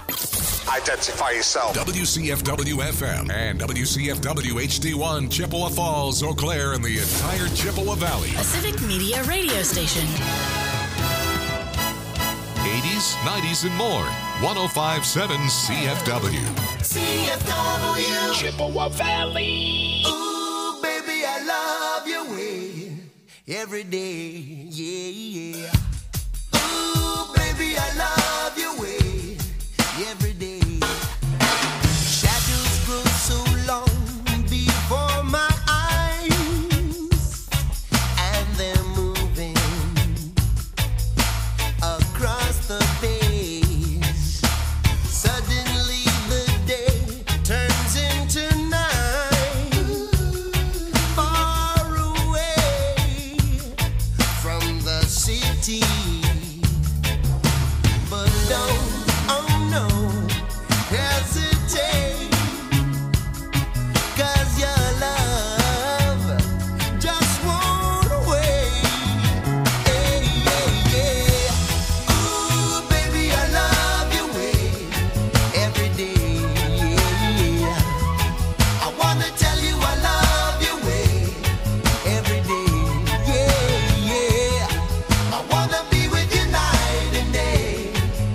Identify yourself. WCFW-FM and WCFW-HD1, Chippewa Falls, Eau Claire, and the entire Chippewa Valley. A civic media radio station. 80s, 90s, and more. 105.7 CFW. CFW. Chippewa Valley. Ooh, baby, I love your way every day. Yeah. Ooh, baby, I love your way every day. Shadows grow so long before my eyes, and they're moving across the page. Suddenly the day turns into night, far away from the city. But don't, oh no, hesitate, 'cause your love just won't wait. Hey, yeah, yeah. Ooh, baby, I love your way every day. Yeah. I wanna tell you I love your way every day. Yeah, yeah. I wanna be with you night and day.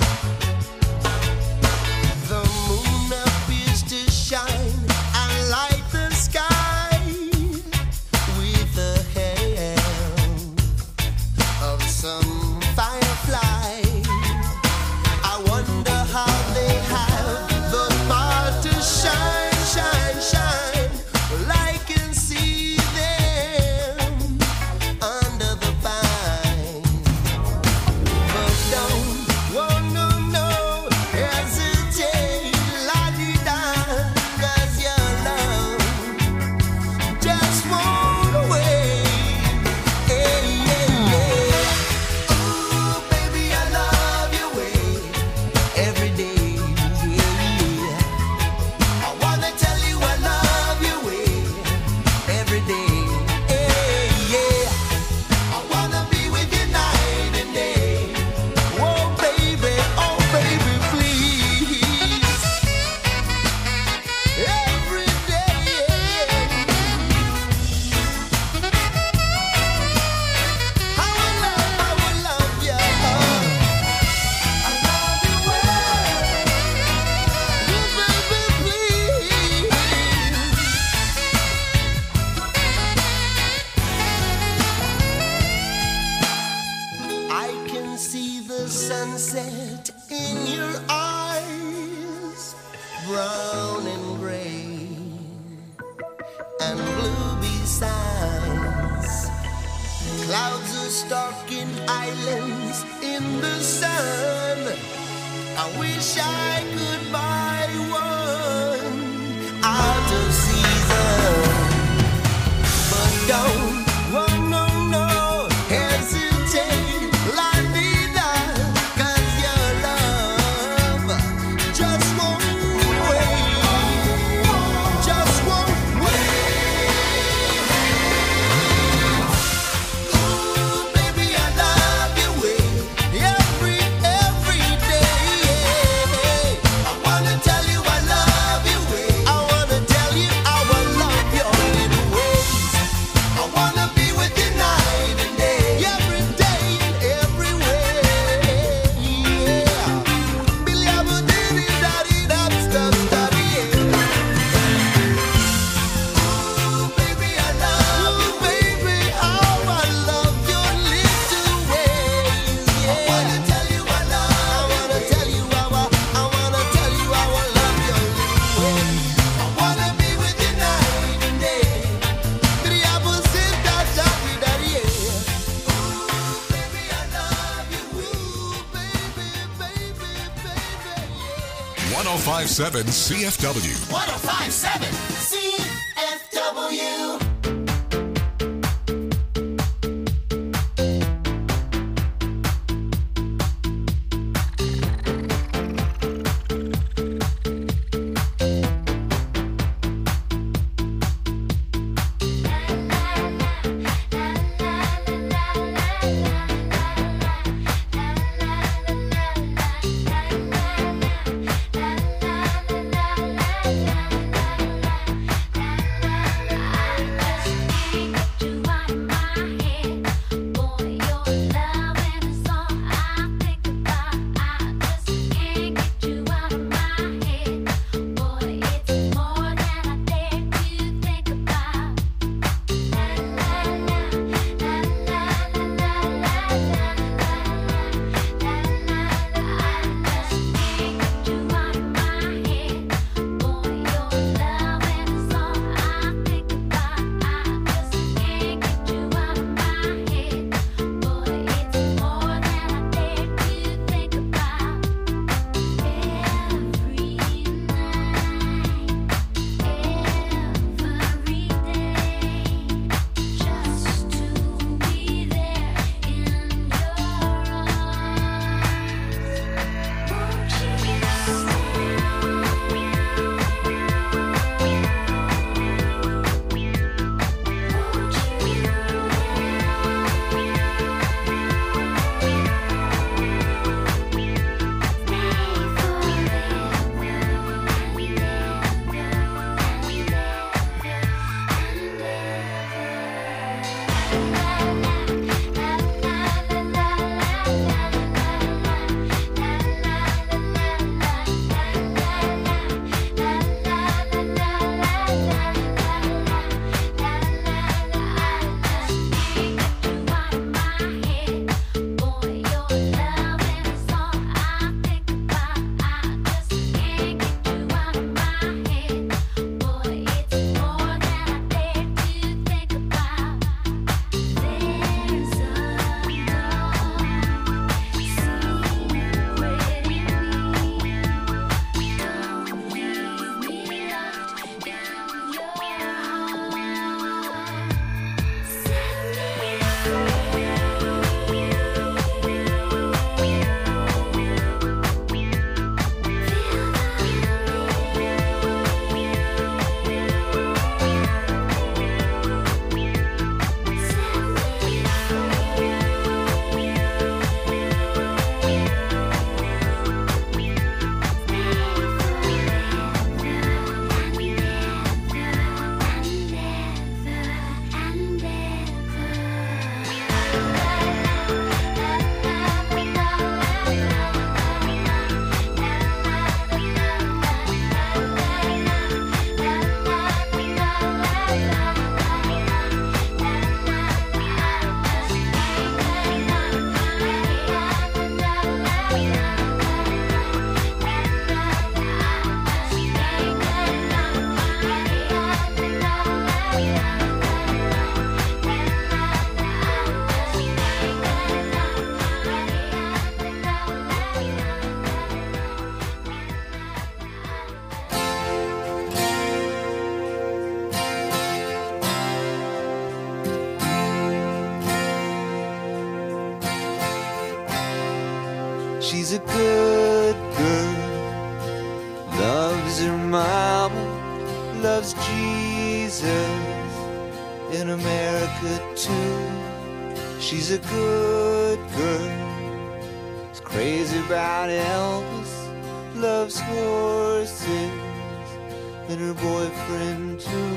The moon appears to shine and light the sky with the help of some firefly. I wonder how they have the power to shine, shine, shine. Well, I can see them under the vine. But don't, oh no, no, hesitate, la-di-da, 'cause your love just won't wait. Hey, yeah, yeah. Ooh, baby, I love your way every day. Yeah. I wanna tell you I love your way every day. Hey, yeah. I wanna be with you night and day. Oh baby, please. Every day. I will love you. I love you well. Oh baby, please. I can see the sunset in your eyes, brown and gray and blue besides. Clouds are stalking islands in the sun. I wish I could buy one out of season. But don't, oh no, no, hesitate, la-di-da, 'cause your love just won't wait, just won't wait. Ooh, baby, I love your way every day. I wanna tell you I love your way. I wanna tell you I will love your little ways. I wanna be with you night and day, every day and every way. Yeah. Billy, I will do-di-da-di-da-da-da-da-di, yeah. Ooh, baby, I love you, baby. Oh, I love your little ways. Yeah. I wanna tell you I love. I wanna tell you I will. I wanna tell you I will love your little ways. I wanna be with you night and day. Billy, I will sit-da-da-di-da-di, yeah. Ooh, baby, I love you. Ooh, baby, yeah. 105.7 CFW. 105.7 CFW. a good girl, loves her mama, loves Jesus, in America too. She's a good girl, is crazy about Elvis, loves horses, and her boyfriend too.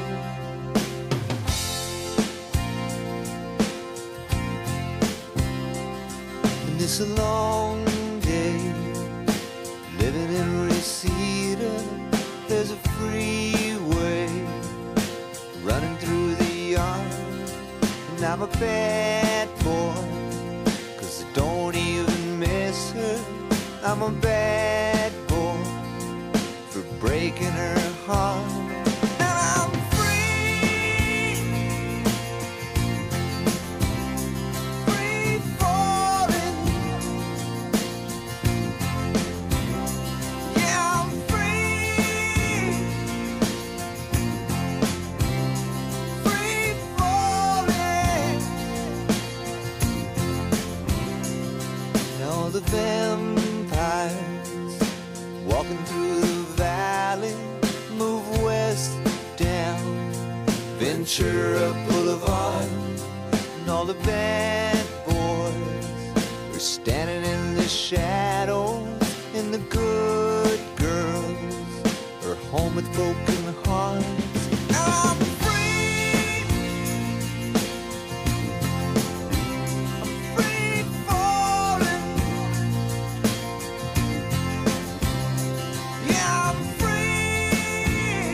And it's a long day, living in Reseda. There's a freeway running through the yard, and I'm a bad boy, 'cause I don't even miss her. I'm a bad boy for breaking her heart. And I'm free, free falling. Yeah, I'm free, free falling. Now the vampires walking through the valley move west down Ventura Boulevard, and all the bad boys are standing in the shadows, and the good girls are home with broken hearts. I'm free, I'm free falling. Yeah, I'm free,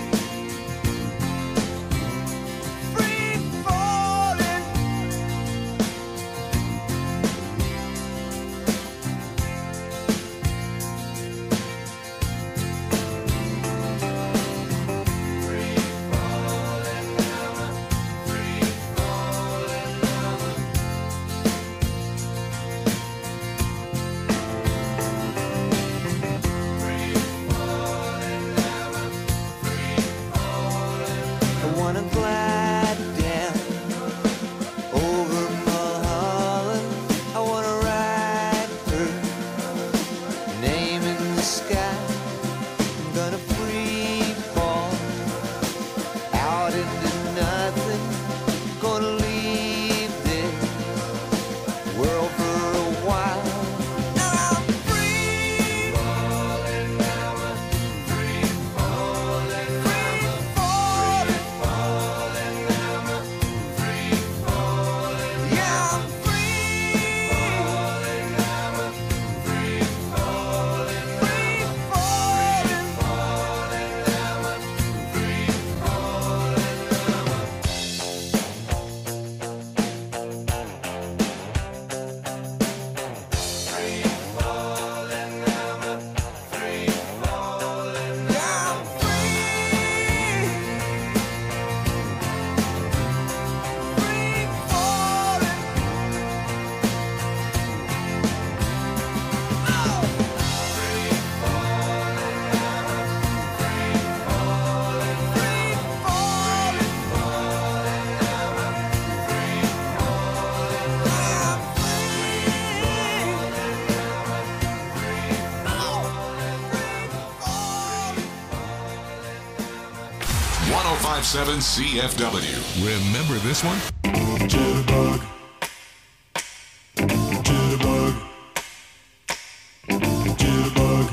free falling. I wanna glide down over Mulholland. I wanna write her name in the sky. I'm gonna free fall out into nothing. Gonna leave this world for a while. And I'm free, falling, free falling, free falling, falling, free falling. Yeah, I'm free, falling, free falling, free falling, falling, free .5.7 CFW. Remember this one? Jitterbug. Jitterbug. Jitterbug.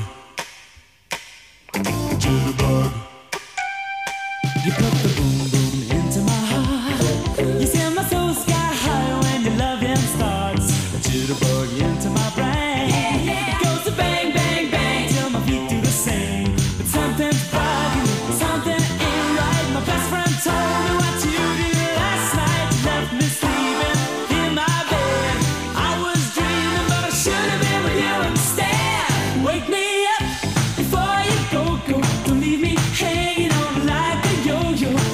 Jitterbug. You put the boom boom into my heart. You send my soul sky high when your loving starts. A jitterbug into my brain. It goes to bang bang bang till my feet do the same. But something's bugging, something ain't right. My best friend told me what you did last night. You left me sleeping in my bed. I was dreaming, but I should have been with you instead. Wake me up before you go. Don't leave me hanging on like a yo-yo.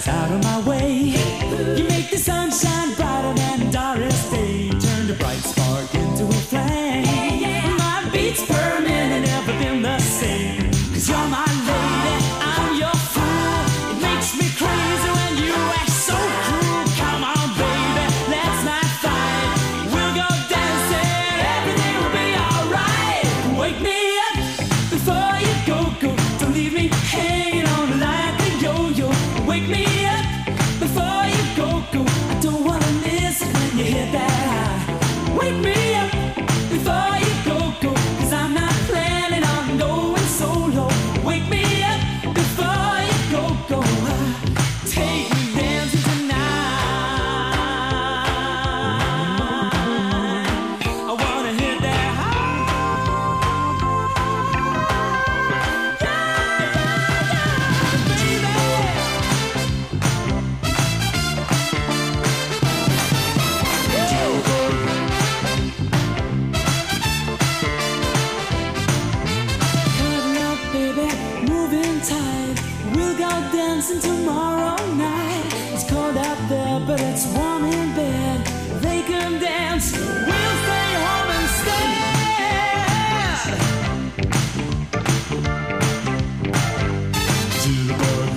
skies out of my way. You make the sunshine brighter than Doris Day. Turn the bright spark into a flame. My beats per minute never been the same. 'Cause you're my lady, I'm your fool. It makes me crazy when you act so cruel. Come on, baby, let's not fight. We'll go dancing, everything will be alright. Wake me up before you go. Don't leave me hanging on like a yo-yo. Wake me up before you go. I don't wanna miss it when you hit that high. Wake me up before you go. 'Cause I'm not planning on going solo. Wake me up before you go. Take me dancing tonight. I wanna hit that high. Dancing tomorrow night. It's cold out there, but it's warm in bed. They can dance, we'll stay home instead. Jitterbug,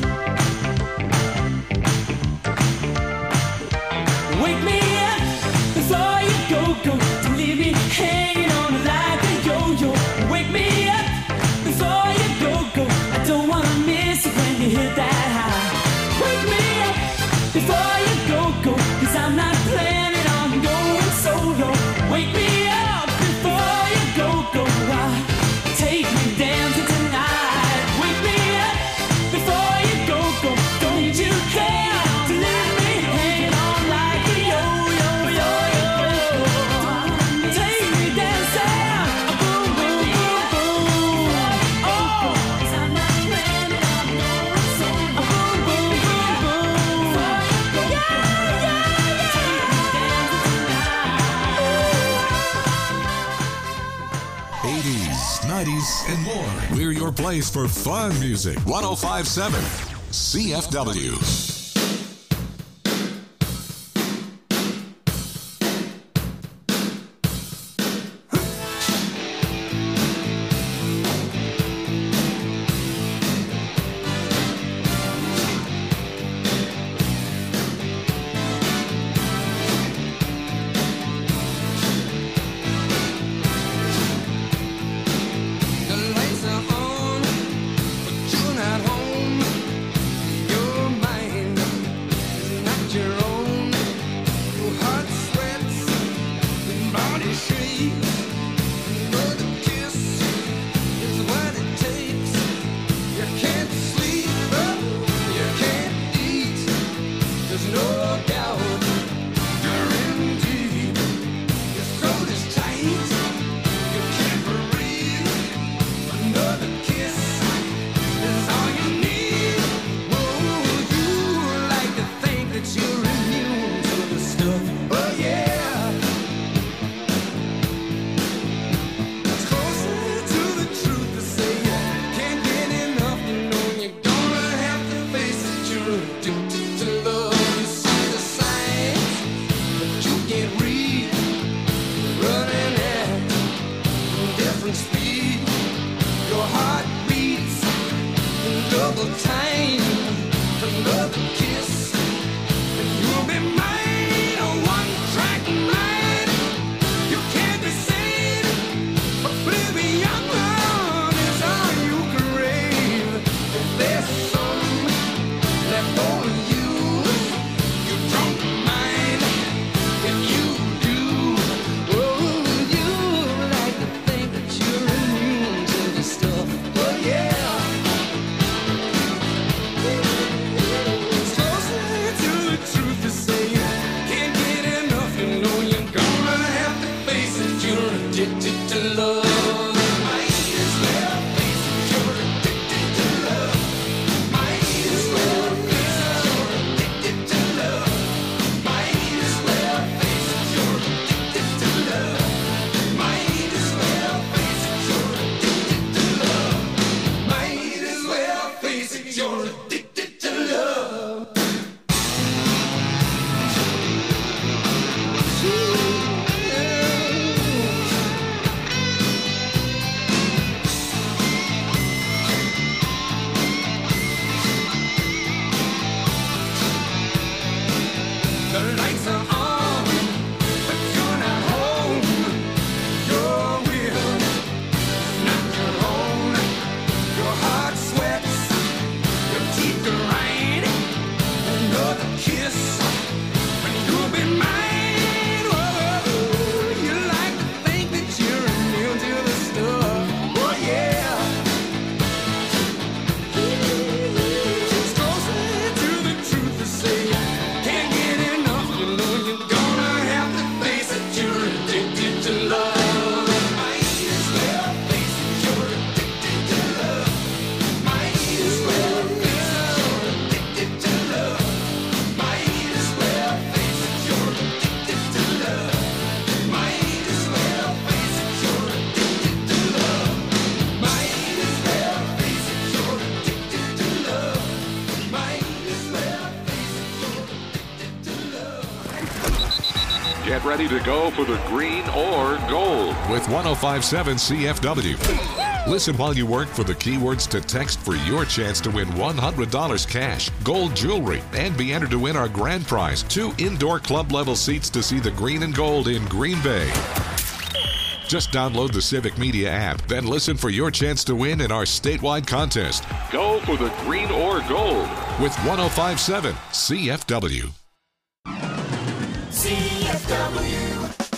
Wake me up before you go. Don't leave me hanging on like a yo-yo. Wake me up before you go. I don't wanna miss it when you hit that high. Wake me up before you go. 'Cause I'm not planning on going solo. Wake me up before you go. Take me dancing tonight. Wake me up before you go. Don't you care to leave me hanging on like a yo-yo. Take me dancing. Boom, boom, boom, boom. Oh, 'cause I'm not planning on going solo. Boom, boom, boom, boom. Yeah. Take me dancing tonight. 80s, 90s, and more. We're your place for fun music. 1057 CFW. The lights are on, but you're not home. Your mind is not your own. Your heart sweats, your body shakes. Another kiss is what it takes. You can't sleep, you can't eat. There's no doubt you're in deep. Your throat is tight, you can't breathe. Another kiss is all you need. Oh, you like to think that you're immune to the stuff. Oh yeah. It's closer to the truth to say you can't get enough. You know you're gonna have to face it. You're addicted to love. You see the signs, but you can't read. Running at different speed. Your heart beats in double time. Another kiss, and you'll be mine. A one-track mind. You can't be sane. Oblivion is all you crave. If there's some left over you, you don't mind. If you do, oh, you like to think that you're immune to the stuff. Oh yeah. Get ready to go for the green or gold with 1057 CFW. Listen while you work for the keywords to text for your chance to win $100 cash, gold jewelry, and be entered to win our grand prize, 2 indoor club level seats to see the green and gold in Green Bay. Just download the Civic Media app, then listen for your chance to win in our statewide contest. Go for the green or gold with 1057 CFW. CFW.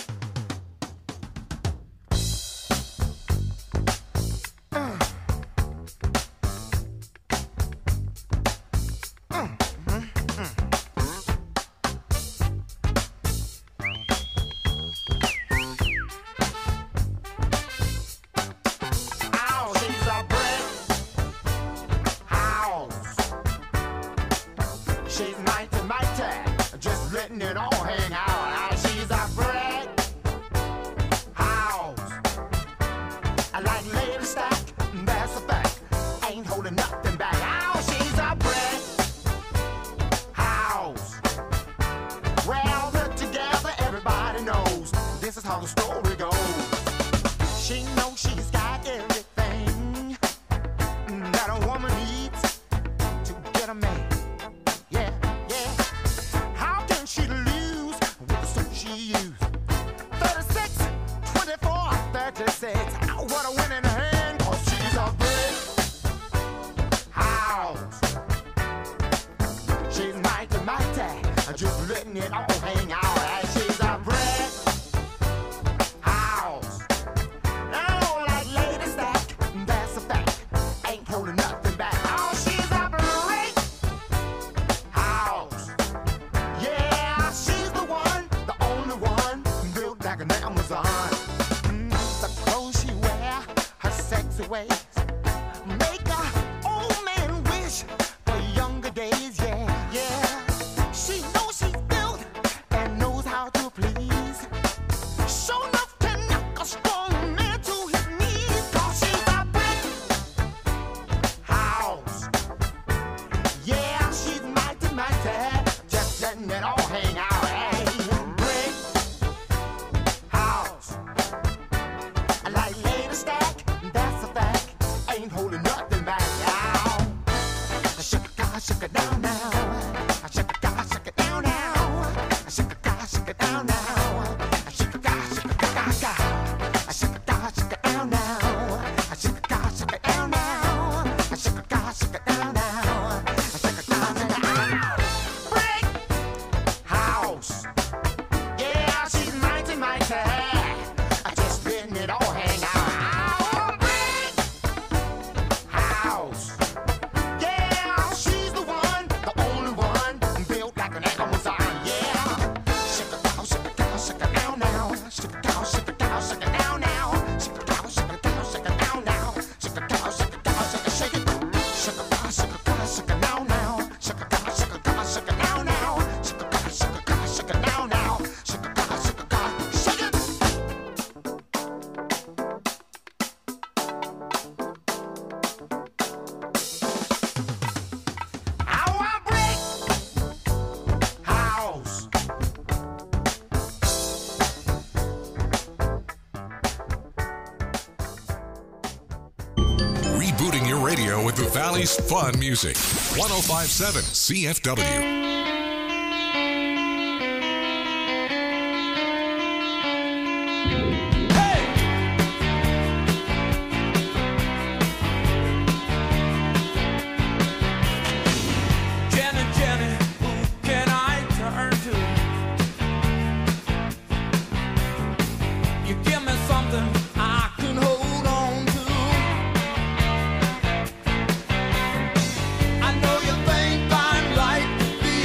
With the Valley's fun music. 1057 CFW. I know you think I'm like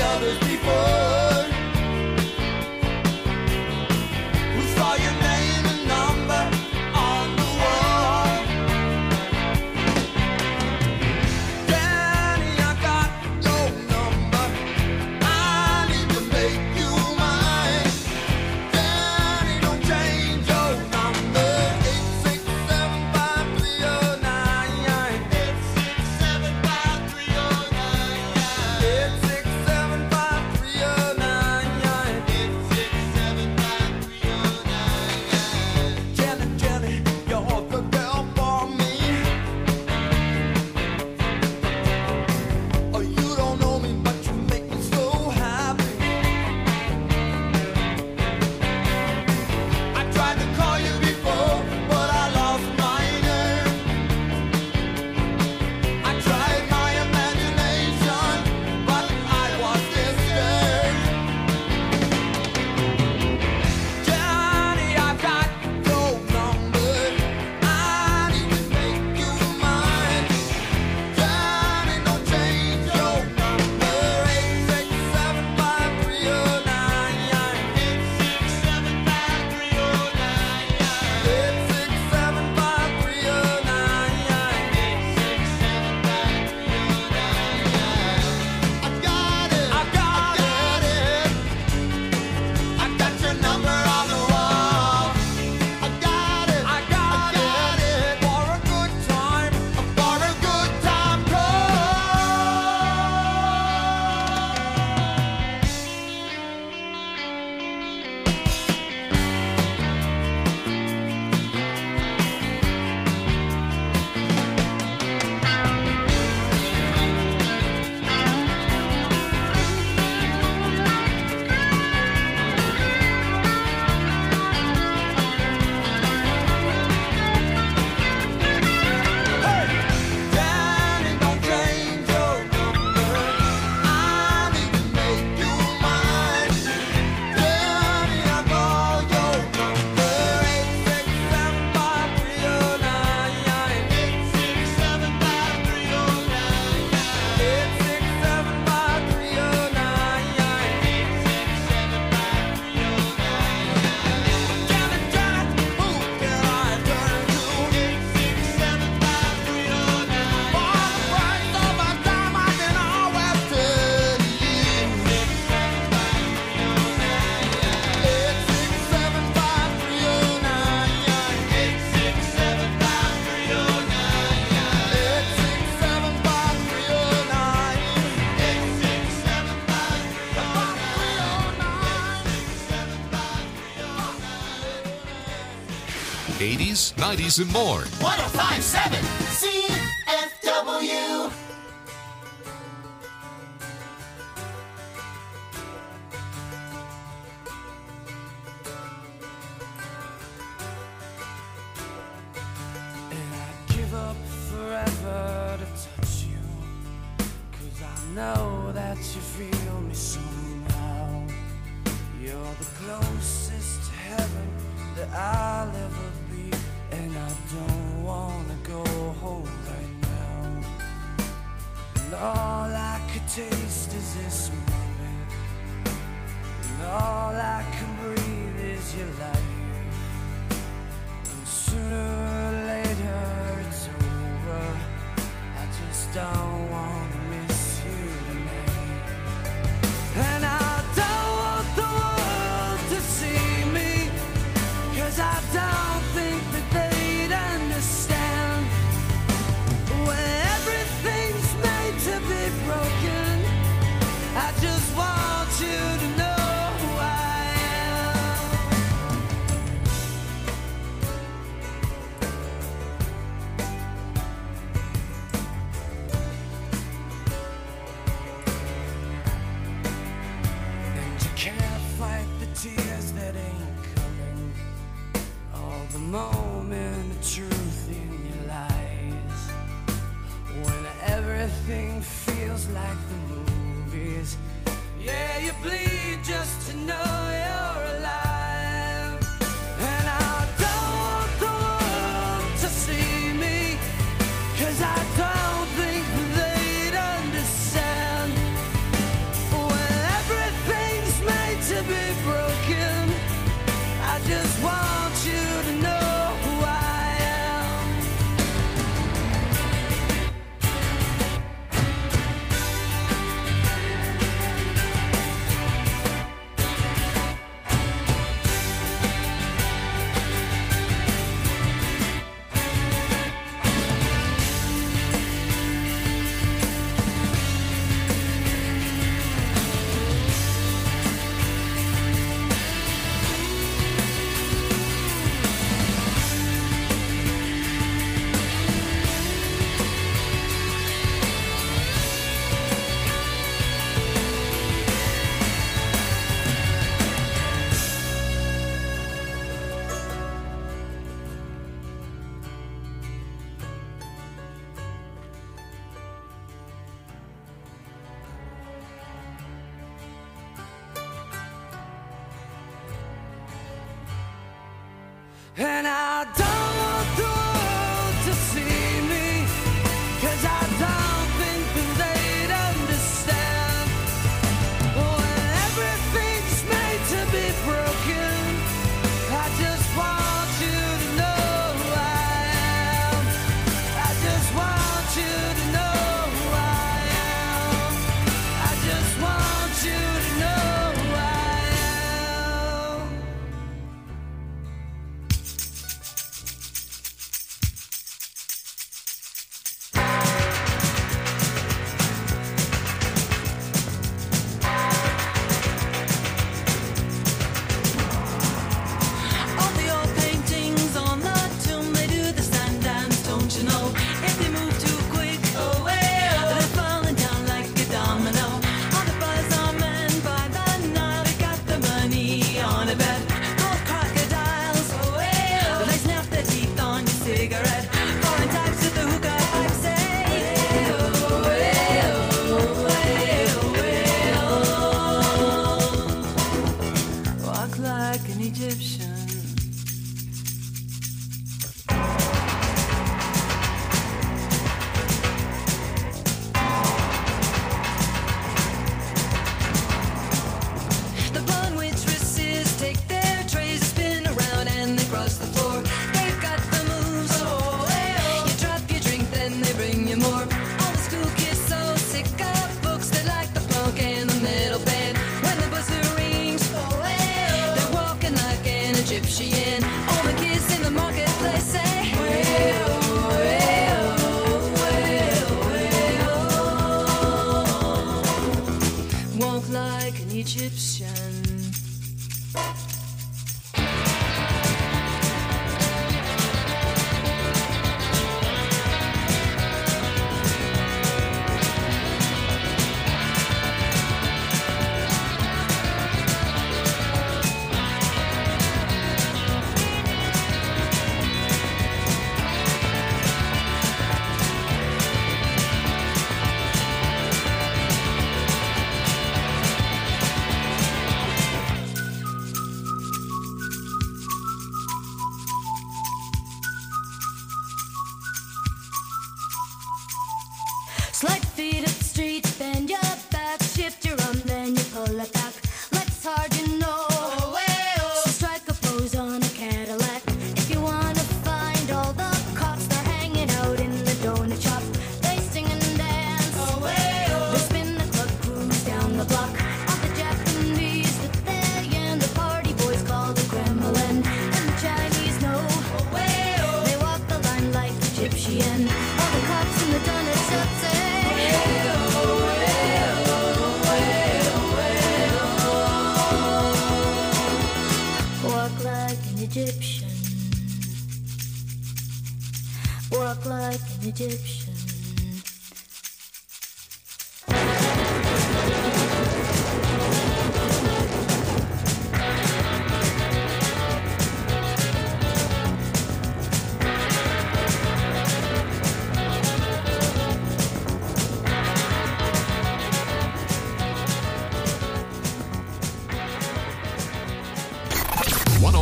80s, 90s, and more. 1057 CFW. And I'd give up forever to touch you, 'cause I know that you feel me somehow. You're the closest to heaven that I'll ever be, and I don't wanna go home right now. And all I could taste is this moment, and all I can breathe is your light. And sooner or later it's over. I just don't wanna miss you tonight. And I don't want the world to see me, 'cause I don't think that they'd understand. When everything's made to be broken, I just want you to know who I am. And you can't fight the tears that ain't coming, all the moment of truth in your lies. When everything feels like the movies, yeah, you bleed just to know you're alive. And I don't want the world to see me, 'cause I don't think they'd understand. When everything's made to be broken, I just want you to know who I am. And I don't want the world to see me, 'cause I don't think that they'd understand. When everything's made to be broken, I just want you to know who I am. I just want you to know who I am. I just want you to know who I am. All the old paintings on the tomb, they do the stand dance, don't you know? If they move too quick, they're falling down like a domino. All the buzz are men by the Nile, they got the money on a bet. Gold crocodiles, they snap their teeth on your cigarette. Foreign types with the hookah pipe say, walk like an Egyptian. The blonde waitresses take their trays, spin around and they cross the floor. They've got the moves. You drop your drink, then they bring you more. All the school kids so sick of books, they like the punk and the metal band. When the buzzer rings, they're walking like an Egyptian. All the kids in the marketplace say, walk like an Egyptian.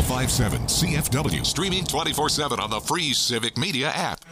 1057 CFW. Streaming 24/7 on the free Civic Media app.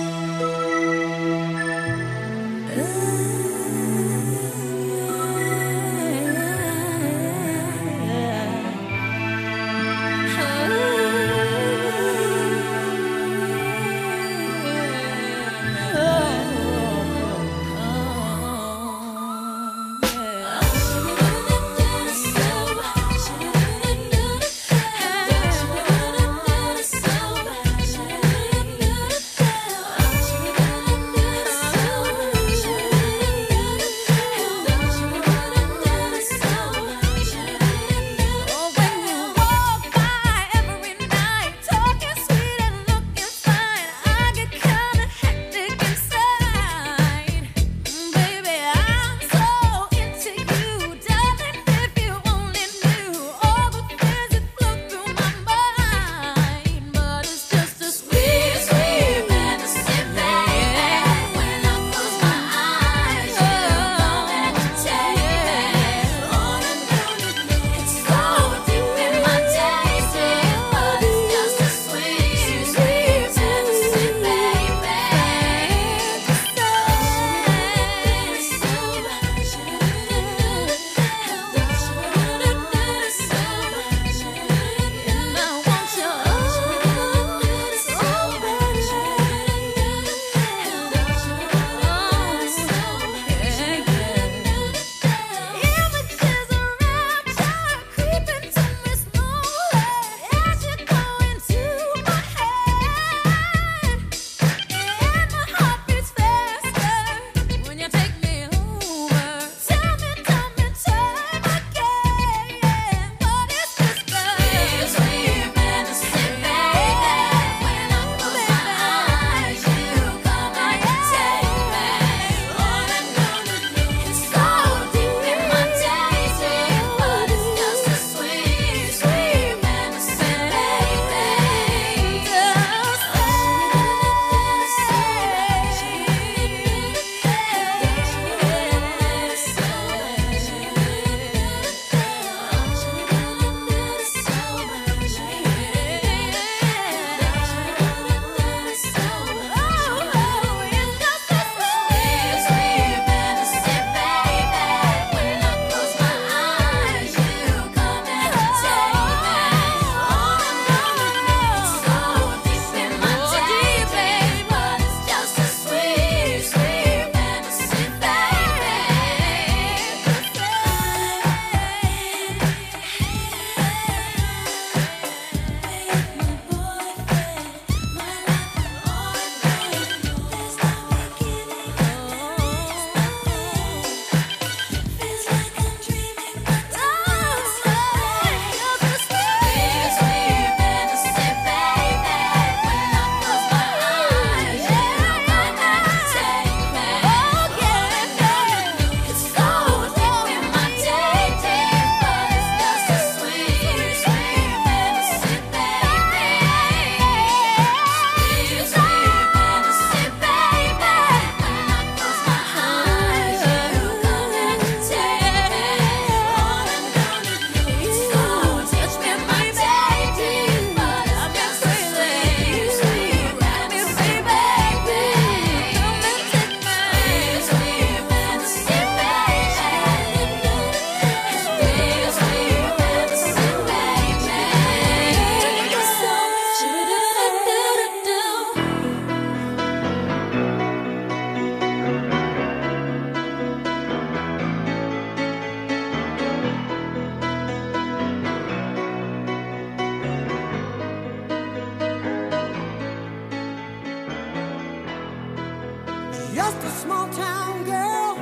Just a small town girl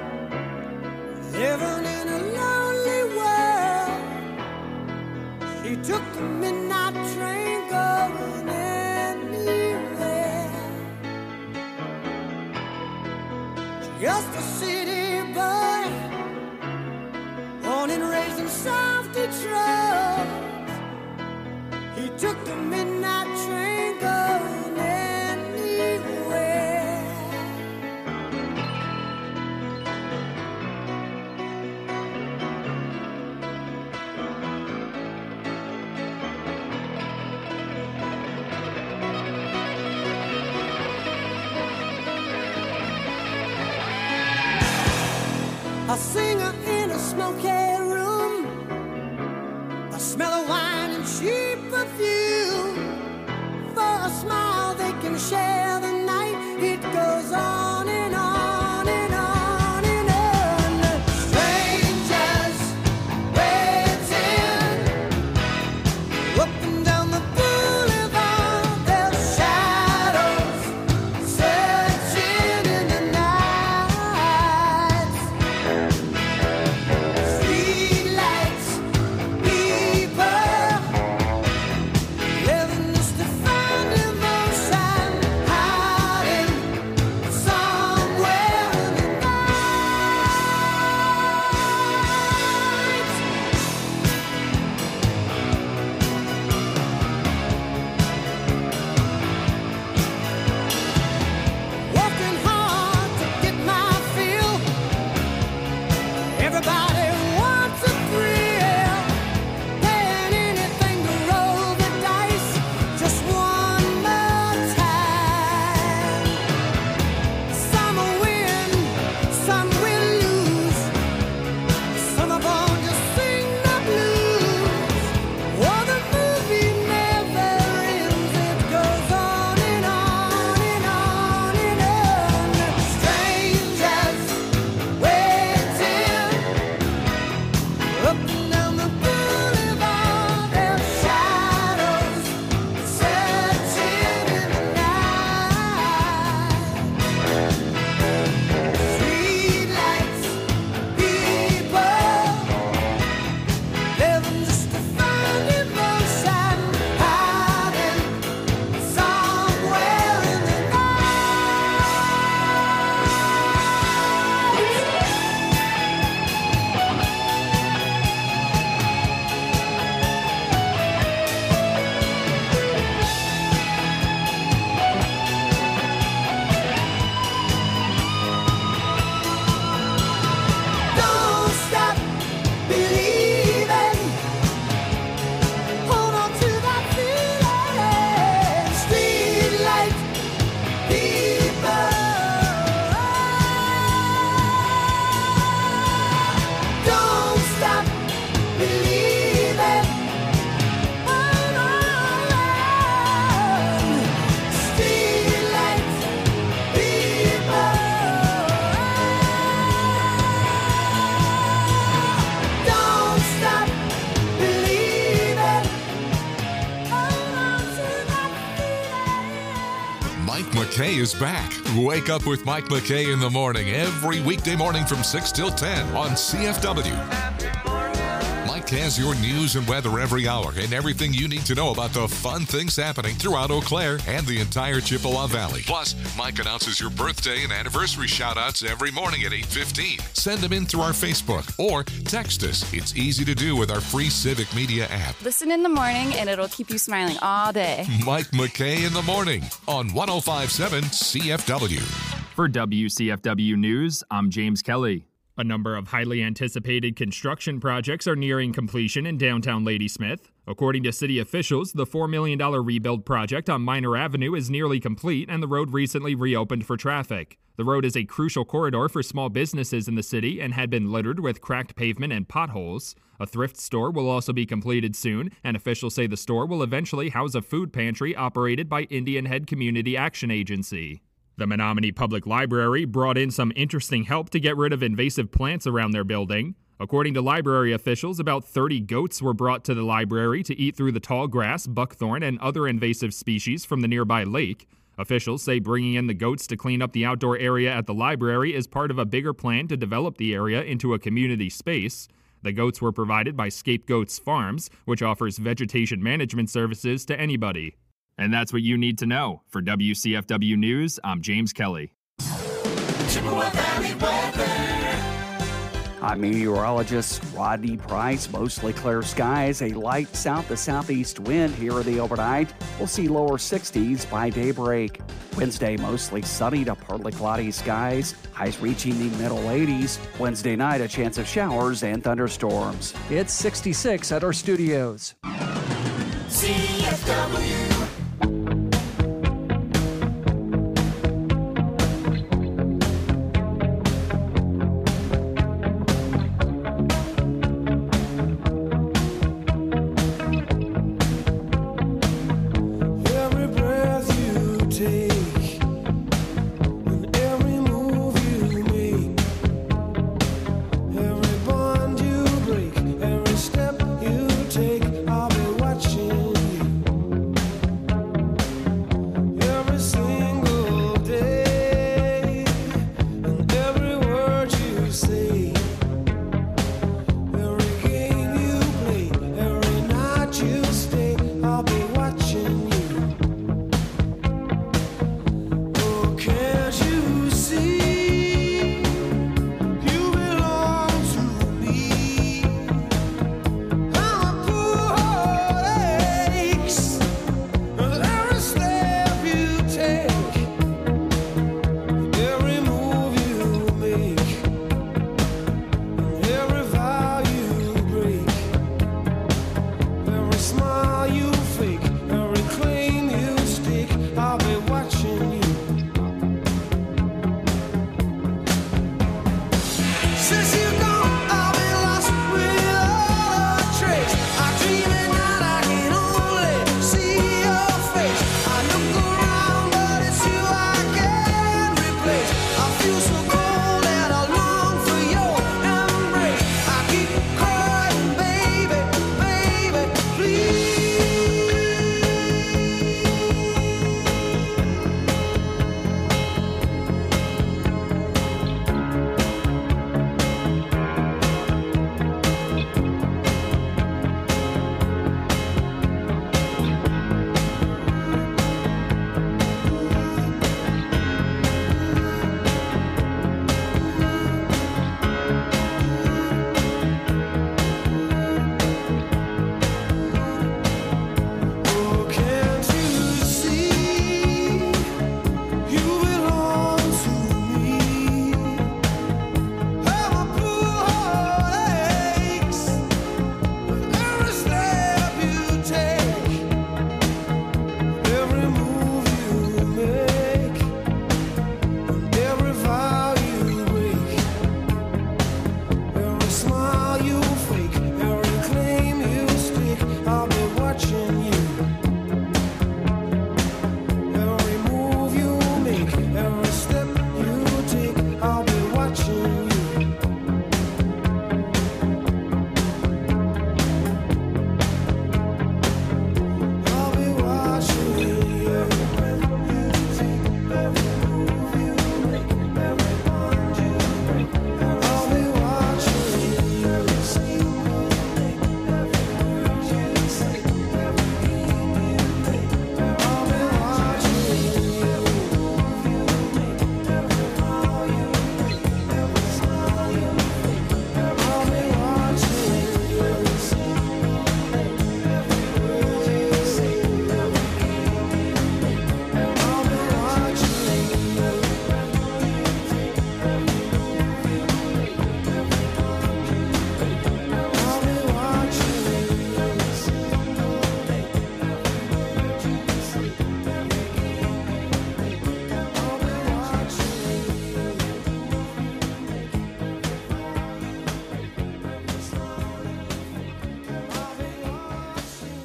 living in a lonely world. She took the midnight train going anywhere. Just a city boy, born and raised in South Detroit. He took the midnight train going anywhere. A singer in a smoky room, the smell of wine and cheap perfume. For a smile they can share the night. It goes on and on and on and on. Strangers waiting up and down the boulevard. Their shadows searching in the night. Streetlights, people living just to find emotion, hiding somewhere in the night. Working hard to get my fill. Everybody wants a thrill. Paying anything to roll the dice just one more time. Some will win, some will lose. Some are born to sing the blues. Oh, the movie never ends. It goes on and on and on and on. Strangers waiting up and down the boulevard. Their shadows searching in the night. Streetlights, people living just to find emotion, hiding somewhere in the Don't stop believing. Hold on to that feeling. Streetlight people. Don't stop believing. Hold on. Streetlight people. Don't stop believing. Hold on to that feeling. Mike McKay is back. Wake up with Mike McKay in the morning every weekday morning from 6 till 10 on CFW. Mike has your news and weather every hour and everything you need to know about the fun things happening throughout Eau Claire and the entire Chippewa Valley. Plus, Mike announces your birthday and anniversary shout-outs every morning at 8:15. Send them in through our Facebook or text us. It's easy to do with our free Civic Media app. Listen in the morning and it'll keep you smiling all day. Mike McKay in the morning on 105.7 CFW. For WCFW News, I'm James Kelly. A number of highly anticipated construction projects are nearing completion in downtown Ladysmith. According to city officials, the $4 million rebuild project on Minor Avenue is nearly complete and the road recently reopened for traffic. The road is a crucial corridor for small businesses in the city and had been littered with cracked pavement and potholes. A thrift store will also be completed soon, and officials say the store will eventually house a food pantry operated by Indian Head Community Action Agency. The Menominee Public Library brought in some interesting help to get rid of invasive plants around their building. According to library officials, about 30 goats were brought to the library to eat through the tall grass, buckthorn, and other invasive species from the nearby lake. Officials say bringing in the goats to clean up the outdoor area at the library is part of a bigger plan to develop the area into a community space. The goats were provided by Scapegoats Farms, which offers vegetation management services to anybody. And that's what you need to know. For WCFW News, I'm James Kelly. Chippewa Valley weather. I'm meteorologist Rodney Price. Mostly clear skies, a light south to southeast wind here in the overnight. We'll see lower 60s by daybreak. Wednesday, mostly sunny to partly cloudy skies. Highs reaching the middle 80s. Wednesday night, a chance of showers and thunderstorms. It's 66 at our studios. CFW.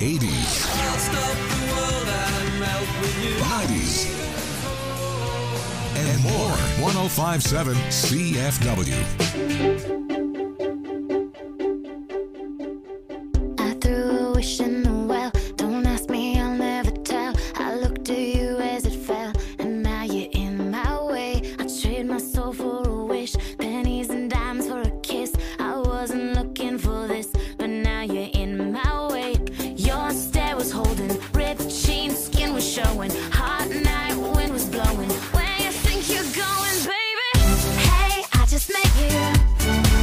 80s, I'll stop the world and melt with you. 90s, and more. 105.7 CFW. I threw a wish in the well. Don't ask me, I'll never tell. I looked at you as it fell, and now you're in my way. I trade my soul for a wish, pennies and dimes for a kiss. I wasn't looking for this, but now you're in my way. Your stare was holding, ripped jeans, skin was showing. Hot night, wind was blowing. Where you think you're going, baby? Hey, I just met you.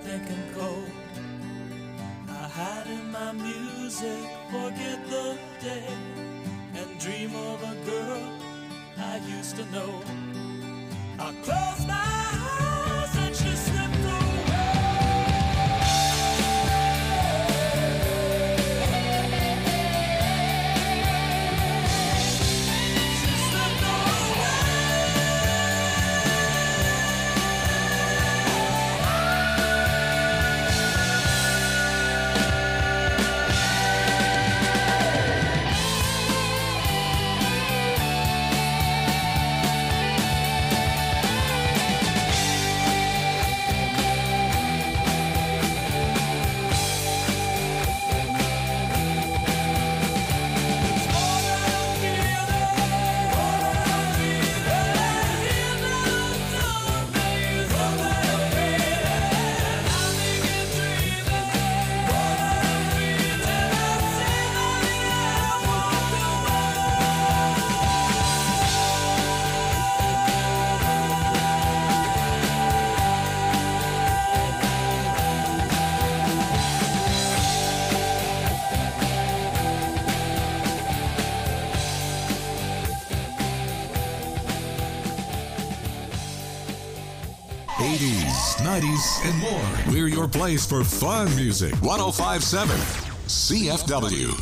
thinking cold. I hide in my music, forget the day, and dream of a girl I used to know. I close my eyes and she slipped away. And more. We're your place for fun music. 105.7 CFW.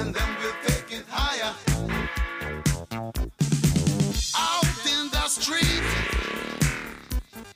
Out in the street.